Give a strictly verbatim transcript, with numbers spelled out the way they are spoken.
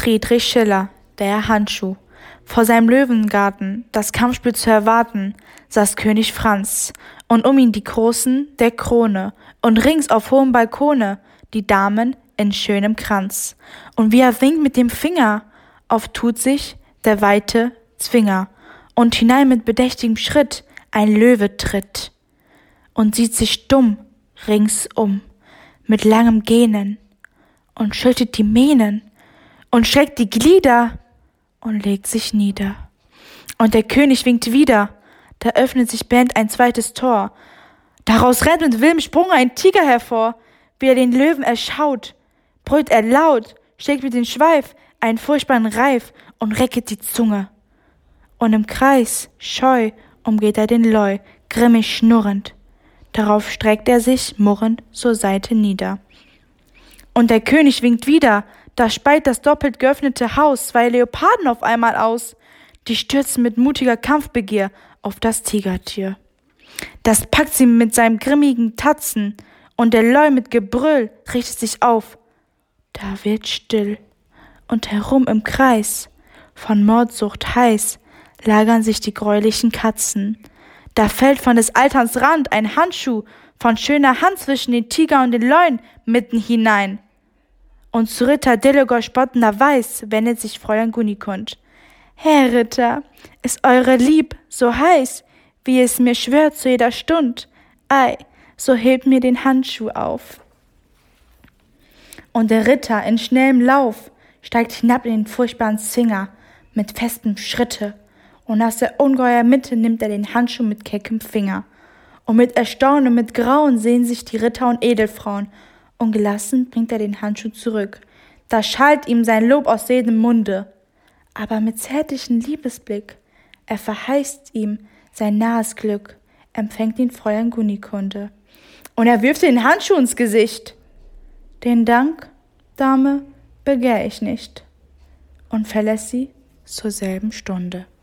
Friedrich Schiller, der Handschuh. Vor seinem Löwengarten, das Kampfspiel zu erwarten, saß König Franz, und um ihn die Großen der Krone, und rings auf hohem Balkone die Damen in schönem Kranz. Und wie er winkt mit dem Finger, oft tut sich der weite Zwinger, und hinein mit bedächtigem Schritt ein Löwe tritt und sieht sich dumm ringsum mit langem Gähnen und schüttelt die Mähnen und schreckt die Glieder und legt sich nieder. Und der König winkt wieder, da öffnet sich bähnt ein zweites Tor. Daraus rennt mit wildem Sprung ein Tiger hervor. Wie er den Löwen erschaut, brüllt er laut, schlägt mit dem Schweif einen furchtbaren Reif und recket die Zunge. Und im Kreis, scheu, umgeht er den Leu, grimmig schnurrend. Darauf streckt er sich murrend zur Seite nieder. Und der König winkt wieder, da speit das doppelt geöffnete Haus zwei Leoparden auf einmal aus. Die stürzen mit mutiger Kampfbegier auf das Tigertier. Das packt sie mit seinem grimmigen Tatzen, und der Leu mit Gebrüll richtet sich auf. Da wird still, und herum im Kreis, von Mordsucht heiß, lagern sich die greulichen Katzen. Da fällt von des Alterns Rand ein Handschuh von schöner Hand zwischen den Tiger und den Leuen mitten hinein. Und zu Ritter Delagoy spottender Weiß wendet sich Fräulein Gunikund. Herr Ritter, ist eure Lieb so heiß, wie es mir schwört zu jeder Stund? Ei, so hebt mir den Handschuh auf. Und der Ritter in schnellem Lauf steigt hinab in den furchtbaren Zwinger mit festem Schritte, und aus der ungeheuer Mitte nimmt er den Handschuh mit keckem Finger. Und mit Erstaunen und mit Grauen sehen sich die Ritter und Edelfrauen, und gelassen bringt er den Handschuh zurück. Da schallt ihm sein Lob aus jedem Munde, aber mit zärtlichem Liebesblick, er verheißt ihm sein nahes Glück, empfängt ihn Fräulein Gunikunde. Und er wirft den Handschuh ins Gesicht. Den Dank, Dame, begehr ich nicht, und verlässt sie zur selben Stunde.